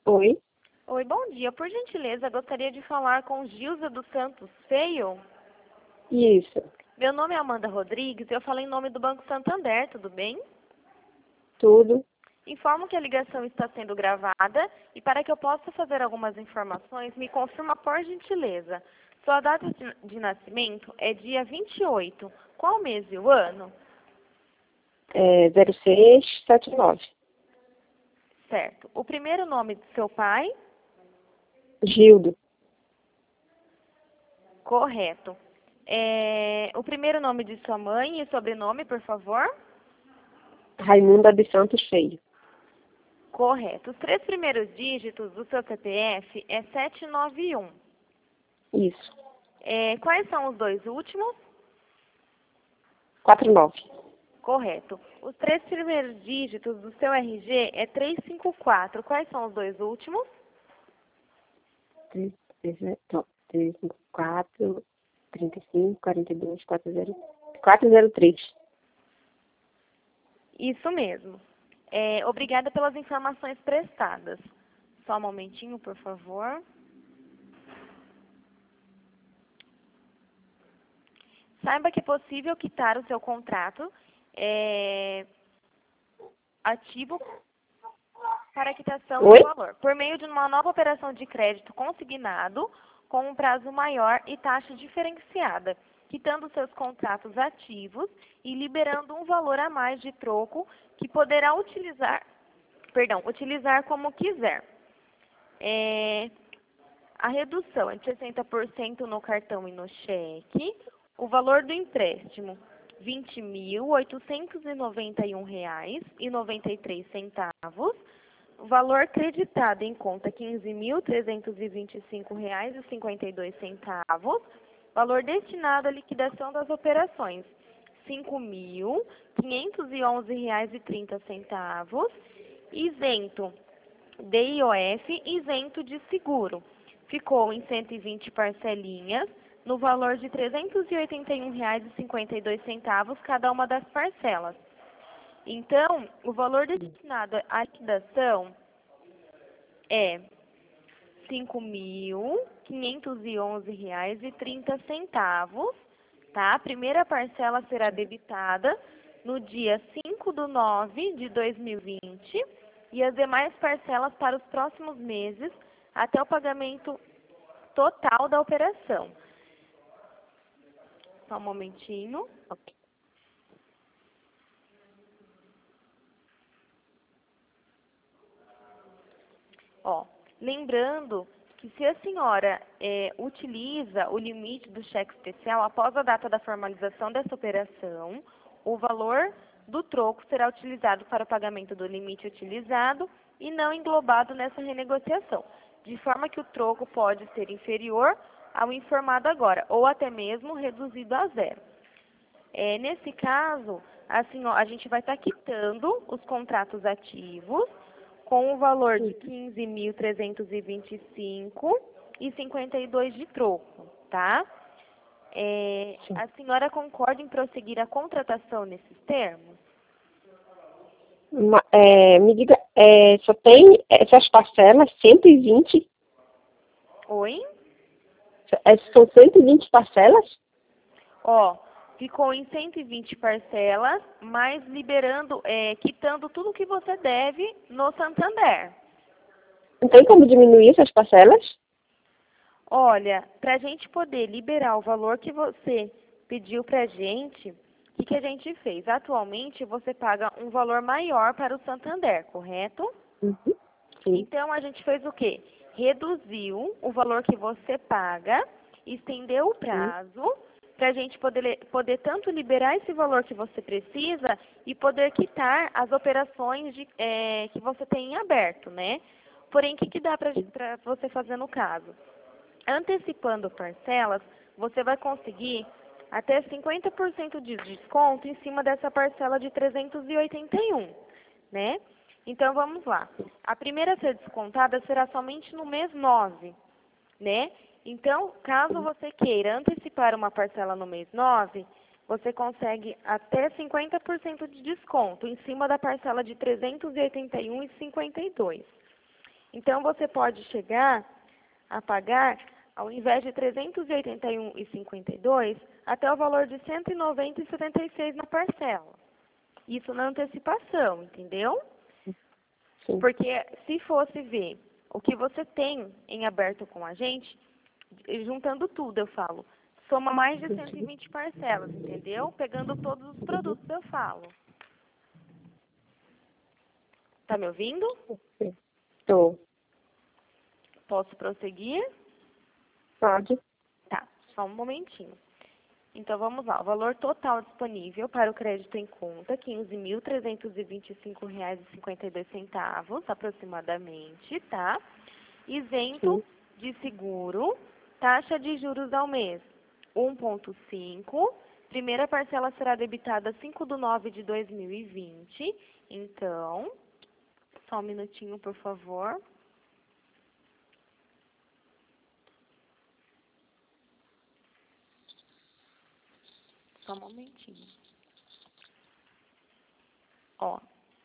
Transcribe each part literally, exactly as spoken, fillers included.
Oi, Oi, bom dia. Por gentileza, gostaria de falar com Gilza dos Santos Feio. isso, Meu nome é Amanda Rodrigues e eu falo em nome do Banco Santander, tudo bem? tudo. Informo que a ligação está sendo gravada e para que eu possa fazer algumas informações, me confirma por gentileza. Sua data de, de nascimento é dia vinte e oito. Qual mês e o ano? É zero seis sete nove. Certo. O primeiro nome do seu pai? Gildo, Correto. É, o primeiro nome de sua mãe e sobrenome, por favor? Raimunda de Santos Feio. Correto. Os três primeiros dígitos do seu C P F é sete nove um. Isso, É, quais são os dois últimos? quatro nove. Correto. Os três primeiros dígitos do seu R G é trezentos e cinquenta e quatro. Quais são os dois últimos? três, três, cinco, quatro, trinta e cinco, quarenta e dois, quatro zero, quatro zero três. Isso mesmo. É, obrigada pelas informações prestadas. Só um momentinho, por favor. Saiba que é possível quitar o seu contrato é, ativo para a quitação do Oi? valor, por meio de uma nova operação de crédito consignado, com um prazo maior e taxa diferenciada, quitando seus contratos ativos e liberando um valor a mais de troco que poderá utilizar, perdão, utilizar como quiser. É, a redução é de sessenta por cento no cartão e no cheque. O valor do empréstimo, vinte mil oitocentos e noventa e um reais e noventa e três centavos. O valor creditado em conta, quinze mil trezentos e vinte e cinco reais e cinquenta e dois centavos. Valor destinado à liquidação das operações, cinco mil quinhentos e onze reais e trinta centavos. Isento D I O F, isento de seguro. Ficou em cento e vinte parcelinhas, no valor de trezentos e oitenta e um reais e cinquenta e dois centavos cada uma das parcelas. Então, o valor destinado à liquidação é cinco mil quinhentos e onze reais e trinta centavos, tá? A primeira parcela será debitada no dia cinco de nove de dois mil e vinte e as demais parcelas para os próximos meses até o pagamento total da operação. Só um momentinho. Ok. Ó, lembrando que se a senhora é, utiliza o limite do cheque especial após a data da formalização dessa operação, o valor do troco será utilizado para o pagamento do limite utilizado e não englobado nessa renegociação, de forma que o troco pode ser inferior ao informado agora, ou até mesmo reduzido a zero. É, nesse caso, a, senhora, a gente vai estar quitando os contratos ativos com o valor de quinze mil trezentos e vinte e cinco reais e cinquenta e dois centavos de troco, tá? É, Sim. a senhora concorda em prosseguir a contratação nesses termos? Ma- é, me diga, é, só tem essas parcelas, cento e vinte? Oi? É, são cento e vinte parcelas? Ó, ficou em cento e vinte parcelas, mas liberando, é, quitando tudo que você deve no Santander. Não tem como diminuir essas parcelas? Olha, para a gente poder liberar o valor que você pediu para a gente, o que, que a gente fez? Atualmente, você paga um valor maior para o Santander, correto? Uhum. Sim. Então, a gente fez o quê? Reduziu o valor que você paga, estendeu o prazo, para a gente poder, poder tanto liberar esse valor que você precisa e poder quitar as operações de, é, que você tem em aberto, né? Porém, o que, que dá para você fazer no caso? Antecipando parcelas, você vai conseguir até cinquenta por cento de desconto em cima dessa parcela de trezentos e oitenta e um, né? Então, vamos lá. A primeira a ser descontada será somente no mês nove, né? Então, caso você queira antecipar uma parcela no mês nove, você consegue até cinquenta por cento de desconto em cima da parcela de trezentos e oitenta e um reais e cinquenta e dois centavos. Então, você pode chegar a pagar, ao invés de trezentos e oitenta e um reais e cinquenta e dois centavos, até o valor de cento e noventa reais e setenta e seis centavos na parcela. Isso na antecipação, entendeu? Sim. Porque se fosse ver o que você tem em aberto com a gente, juntando tudo, eu falo, soma mais de cento e vinte parcelas, entendeu? Pegando todos os produtos, eu falo. Tá me ouvindo? Estou. Posso prosseguir? Pode. Tá, só um momentinho. Então, vamos lá. O valor total disponível para o crédito em conta, quinze mil trezentos e vinte e cinco reais e cinquenta e dois centavos, aproximadamente, tá? Isento Sim. de seguro, taxa de juros ao mês, um vírgula cinco. Primeira parcela será debitada cinco de nove de dois mil e vinte. Então, só um minutinho, por favor. Só um momentinho. Ó.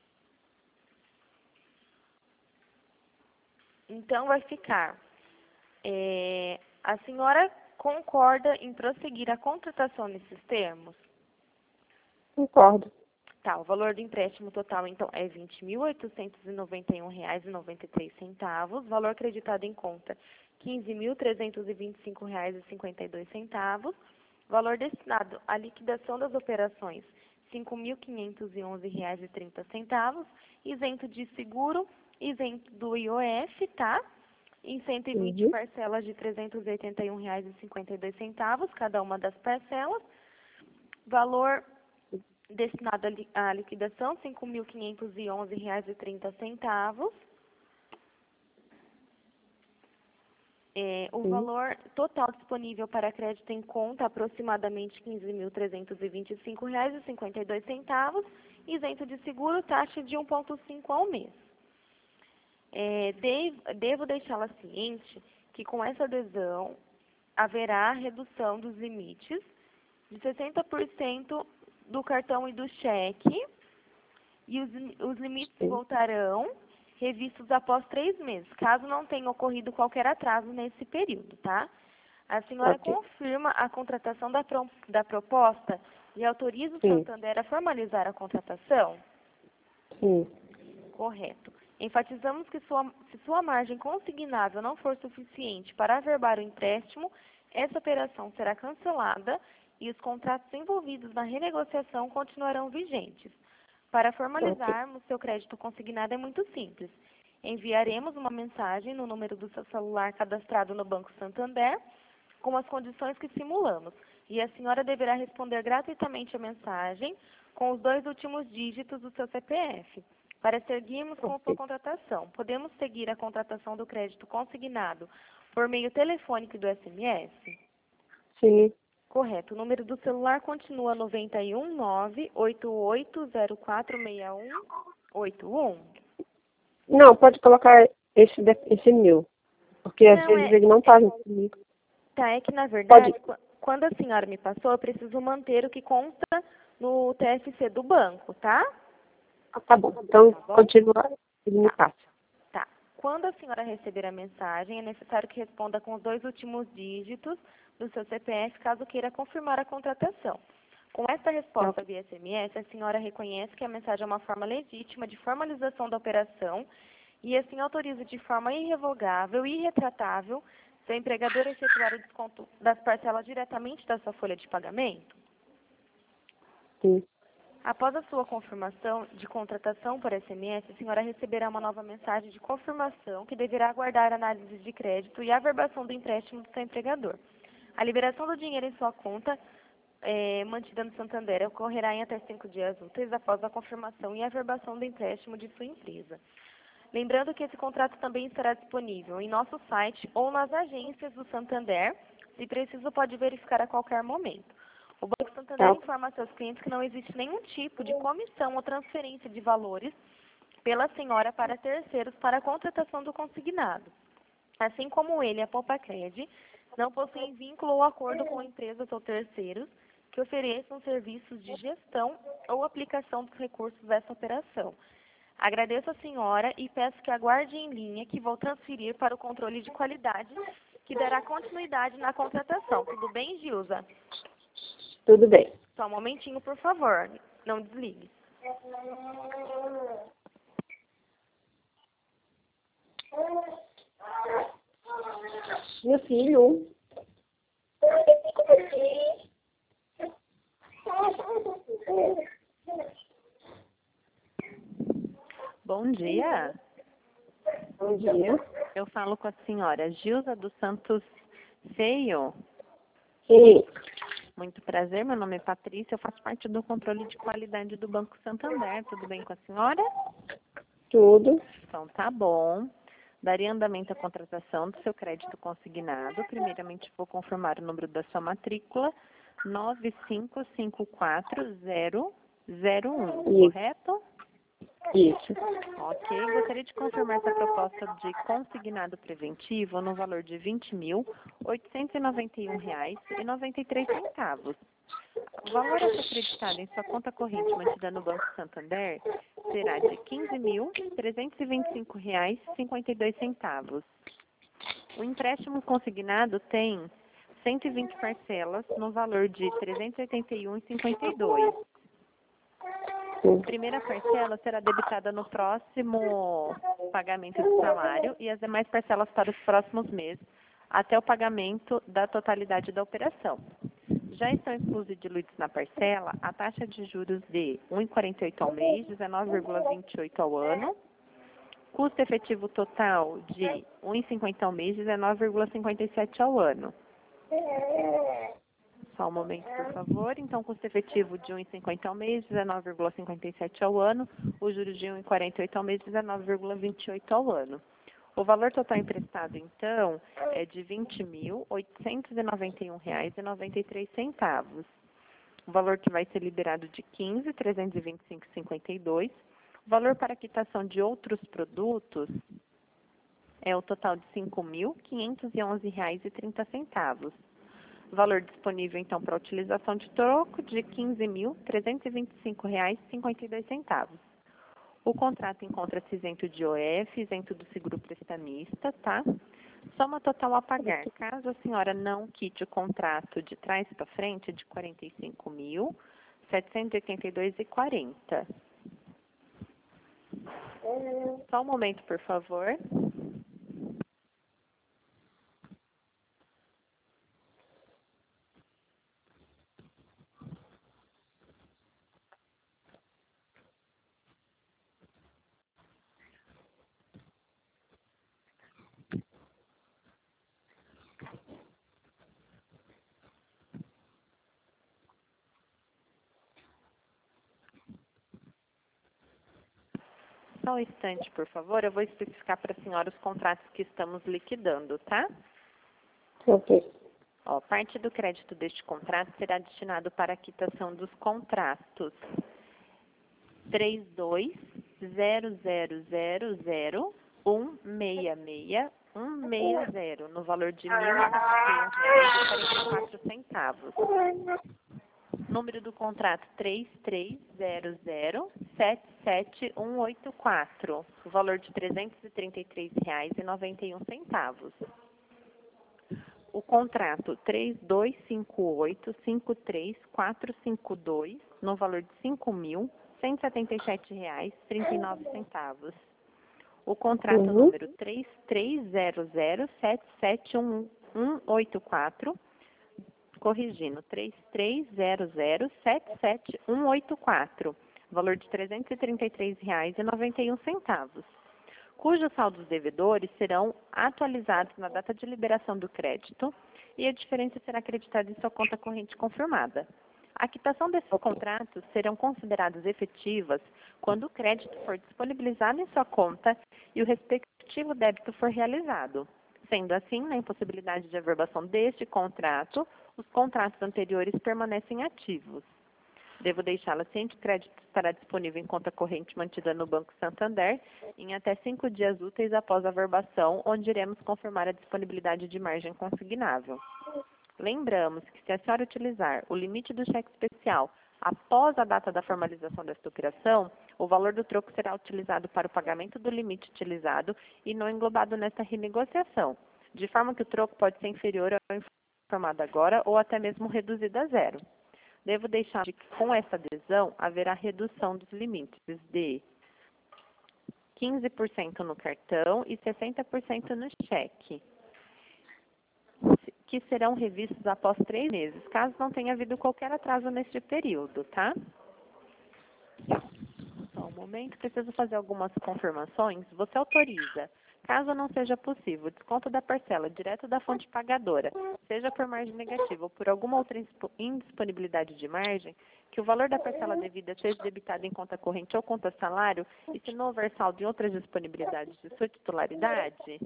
Então, vai ficar. É, a senhora concorda em prosseguir a contratação nesses termos? Concordo. Tá, o valor do empréstimo total, então, é vinte mil oitocentos e noventa e um reais e noventa e três centavos. Valor creditado em conta, quinze mil trezentos e vinte e cinco reais e cinquenta e dois centavos. Valor destinado à liquidação das operações, cinco mil quinhentos e onze reais e trinta centavos. Isento de seguro, isento do I O F, tá? Em cento e vinte Uhum. parcelas de trezentos e oitenta e um reais e cinquenta e dois centavos, cada uma das parcelas. Valor destinado à li- à liquidação, cinco mil quinhentos e onze reais e trinta centavos. É, o Sim. valor total disponível para crédito em conta, aproximadamente quinze mil trezentos e vinte e cinco reais e cinquenta e dois centavos. Isento de seguro, taxa de um vírgula cinco ao mês. É, devo, devo deixá-la ciente que com essa adesão haverá redução dos limites de sessenta por cento do cartão e do cheque, e os, os limites Sim. voltarão revistos após três meses, caso não tenha ocorrido qualquer atraso nesse período, tá? A senhora Ok. confirma a contratação da, pro, da proposta e autoriza o Sim. Santander a formalizar a contratação? Sim. Correto. Enfatizamos que sua, se sua margem consignável não for suficiente para averbar o empréstimo, essa operação será cancelada e os contratos envolvidos na renegociação continuarão vigentes. Para Ok. formalizarmos seu crédito consignado é muito simples. Enviaremos uma mensagem no número do seu celular cadastrado no Banco Santander com as condições que simulamos, e a senhora deverá responder gratuitamente a mensagem com os dois últimos dígitos do seu C P F. Para seguirmos com a sua Ok. contratação, podemos seguir a contratação do crédito consignado por meio telefônico e do S M S? Sim. Correto. O número do celular continua noventa e um, nove oito oito zero quatro seis um oito um. Não, pode colocar esse, de- esse mil. Porque às Não, vezes é, ele não tá junto comigo. tá, é que na Pode. verdade, qu- quando a senhora me passou, eu preciso manter o que consta no T F C do banco, tá? Ah, tá bom. Então, Tá bom? continua. Ele me Tá. passa. Tá. Quando a senhora receber a mensagem, é necessário que responda com os dois últimos dígitos do seu C P F, caso queira confirmar a contratação. Com esta resposta via S M S, a senhora reconhece que a mensagem é uma forma legítima de formalização da operação e assim autoriza de forma irrevogável e irretratável seu empregador a efetuar o desconto das parcelas diretamente da sua folha de pagamento? Sim. Após a sua confirmação de contratação por S M S, a senhora receberá uma nova mensagem de confirmação que deverá aguardar a análise de crédito e a averbação do empréstimo do seu empregador. A liberação do dinheiro em sua conta, eh, mantida no Santander, ocorrerá em até cinco dias úteis após a confirmação e averbação do empréstimo de sua empresa. Lembrando que esse contrato também estará disponível em nosso site ou nas agências do Santander. Se preciso, pode verificar a qualquer momento. O Banco Santander Tá. informa a seus clientes que não existe nenhum tipo de comissão ou transferência de valores pela senhora para terceiros para a contratação do consignado. Assim como ele, a Poupacred, não possuem vínculo ou acordo com empresas ou terceiros que ofereçam serviços de gestão ou aplicação dos recursos dessa operação. Agradeço a senhora e peço que aguarde em linha que vou transferir para o controle de qualidade, que dará continuidade na contratação. Tudo bem, Gilza? Tudo bem. Só um momentinho, por favor. Não desligue. Meu filho. Bom dia. Bom dia. Eu falo com a senhora Gilza dos Santos Feio. Sim. Muito prazer, meu nome é Patrícia, eu faço parte do controle de qualidade do Banco Santander. Tudo bem com a senhora? Tudo. Então tá bom. Daria andamento à contratação do seu crédito consignado. Primeiramente vou confirmar o número da sua matrícula, nove cinco cinco quatro zero zero um, Isso. correto? Isso. Ok, gostaria de confirmar essa proposta de consignado preventivo no valor de vinte mil, oitocentos e noventa e um reais e noventa e três centavos. O valor a ser acreditado em sua conta corrente mantida no Banco Santander será de quinze mil, trezentos e vinte e cinco reais e cinquenta e dois centavos. O empréstimo consignado tem cento e vinte parcelas no valor de trezentos e oitenta e um reais e cinquenta e dois centavos. A primeira parcela será debitada no próximo pagamento de salário e as demais parcelas para os próximos meses, até o pagamento da totalidade da operação. Já estão inclusos e diluídos na parcela a taxa de juros de um vírgula quarenta e oito ao mês, dezenove vírgula vinte e oito ao ano, custo efetivo total de um vírgula cinquenta ao mês, dezenove vírgula cinquenta e sete ao ano. Só um momento, por favor. Então, custo efetivo de um vírgula cinquenta ao mês, dezenove vírgula cinquenta e sete ao ano. Os juros de um vírgula quarenta e oito ao mês, dezenove vírgula vinte e oito ao ano. O valor total emprestado, então, é de vinte mil, oitocentos e noventa e um reais e noventa e três centavos. O valor que vai ser liberado de quinze mil, trezentos e vinte e cinco reais e cinquenta e dois centavos. O valor para quitação de outros produtos é o total de cinco mil, quinhentos e onze reais e trinta centavos. Valor disponível, então, para utilização de troco de quinze mil, trezentos e vinte e cinco reais e cinquenta e dois centavos. O contrato encontra-se isento de O F, isento do seguro prestamista, tá? Soma total a pagar. Caso a senhora não quite o contrato de trás para frente, é de quarenta e cinco mil, setecentos e oitenta e dois reais e quarenta centavos. Só um momento, por favor. Só um instante, por favor. Eu vou especificar para a senhora os contratos que estamos liquidando, tá? Ok. Ó, parte do crédito deste contrato será destinado para a quitação dos contratos três dois zero zero zero zero um seis seis um seis zero, no valor de mil e sessenta e um reais e quarenta e quatro centavos. Número do contrato três três zero zero sete sete um oito quatro, o valor de trezentos e trinta e três reais e noventa e um centavos. O contrato três dois cinco oito cinco três quatro cinco dois, no valor de cinco mil, cento e setenta e sete reais e trinta e nove centavos. O contrato Uhum. número três três zero zero sete sete um oito quatro, corrigindo, três três zero zero sete sete um oito quatro, valor de trezentos e trinta e três reais e noventa e um centavos, cujos saldos devedores serão atualizados na data de liberação do crédito e a diferença será acreditada em sua conta corrente confirmada. A quitação desses contratos serão consideradas efetivas quando o crédito for disponibilizado em sua conta e o respectivo débito for realizado. Sendo assim, na impossibilidade de averbação deste contrato, os contratos anteriores permanecem ativos. Devo deixá-la ciente que o crédito estará disponível em conta corrente mantida no Banco Santander em até cinco dias úteis após a averbação, onde iremos confirmar a disponibilidade de margem consignável. Lembramos que se a senhora utilizar o limite do cheque especial após a data da formalização desta operação, O valor do troco será utilizado para o pagamento do limite utilizado e não englobado nesta renegociação, de forma que o troco pode ser inferior ao informado agora ou até mesmo reduzido a zero. Devo deixar que com essa adesão haverá redução dos limites de quinze por cento no cartão e sessenta por cento no cheque, que serão revistos após três meses, caso não tenha havido qualquer atraso neste período, tá? Só um momento, preciso fazer algumas confirmações. Você autoriza, caso não seja possível, o desconto da parcela direto da fonte pagadora, seja por margem negativa ou por alguma outra indisponibilidade de margem, que o valor da parcela devida seja debitado em conta corrente ou conta salário, e se não houver saldo em outras disponibilidades de sua titularidade?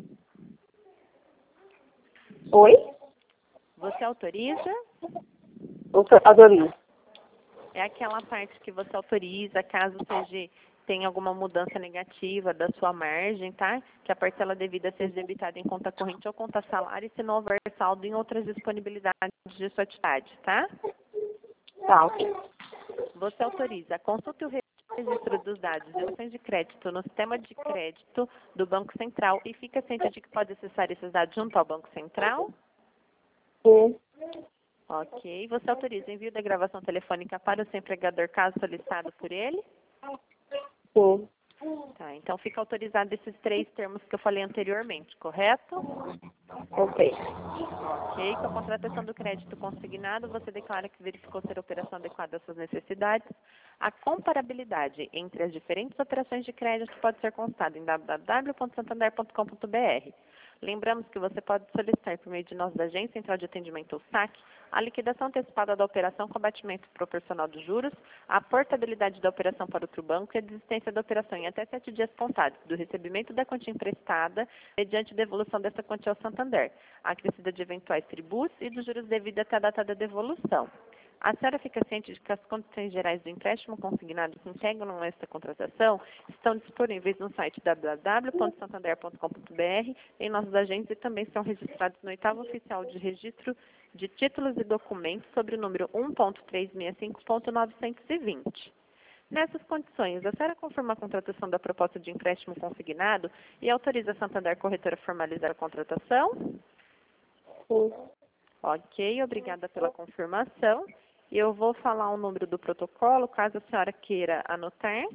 Oi? Você autoriza? Autorizo. É aquela parte que você autoriza, caso seja, tenha alguma mudança negativa da sua margem, tá? Que a parcela devida seja debitada em conta corrente ou conta salário, e se não houver saldo em outras disponibilidades de sua atividade, tá? Tá, ok. Você autoriza a consulta e o registro dos dados e opções de crédito no sistema de crédito do Banco Central e fica ciente de que pode acessar esses dados junto ao Banco Central? Sim. Ok. Você autoriza o envio da gravação telefônica para o seu empregador, caso solicitado por ele? Sim. Tá, então fica autorizado esses três termos que eu falei anteriormente, correto? Ok. Ok. Com a contratação do crédito consignado, você declara que verificou ser a operação adequada às suas necessidades. A comparabilidade entre as diferentes operações de crédito pode ser constada em w w w ponto santander ponto com ponto b r. Lembramos que você pode solicitar, por meio de nossa agência central de atendimento ou sac, a liquidação antecipada da operação com abatimento proporcional dos juros, a portabilidade da operação para outro banco e a desistência da operação em até sete dias contados do recebimento da quantia emprestada mediante devolução dessa quantia ao Santander, acrescida de eventuais tributos e dos juros devidos até a data da devolução. A senhora fica ciente de que as condições gerais do empréstimo consignado que integram esta contratação estão disponíveis no site w w w ponto santander ponto com ponto b r, em nossos agentes, e também são registrados no oitavo oficial de registro de títulos e documentos sobre o número um ponto trezentos e sessenta e cinco ponto novecentos e vinte. Nessas condições, a senhora confirma a contratação da proposta de empréstimo consignado e autoriza a Santander Corretora a formalizar a contratação? Sim. Ok, obrigada pela confirmação. Eu vou falar o número do protocolo, caso a senhora queira anotar.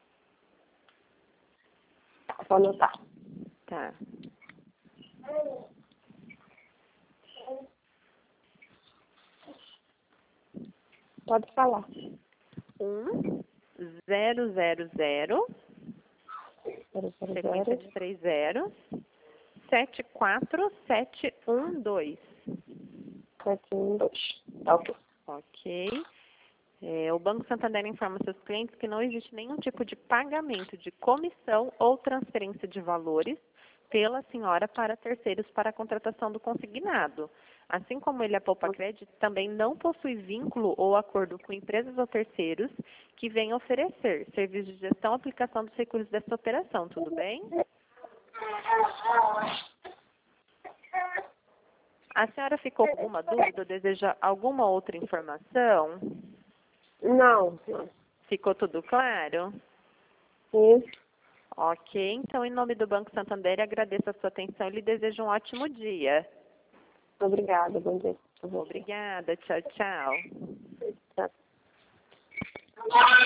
Vou anotar. Tá. Pode falar. um, zero, zero, zero, Zero, zero, sequência zero. de três zeros, sete quatro sete um dois. Sete, um, dois. Tá, ok. Ok. É, o Banco Santander informa seus clientes que não existe nenhum tipo de pagamento de comissão ou transferência de valores pela senhora para terceiros para a contratação do consignado. Assim como ele, a Poupa Crédito, também não possui vínculo ou acordo com empresas ou terceiros que venham oferecer serviços de gestão e aplicação dos recursos dessa operação. Tudo bem? A senhora ficou com alguma dúvida ou deseja alguma outra informação? Não. Não. Ficou tudo claro? Sim. Ok, então, em nome do Banco Santander, agradeço a sua atenção e lhe desejo um ótimo dia. Obrigada. Bom dia. Obrigada, tchau, tchau. Tchau.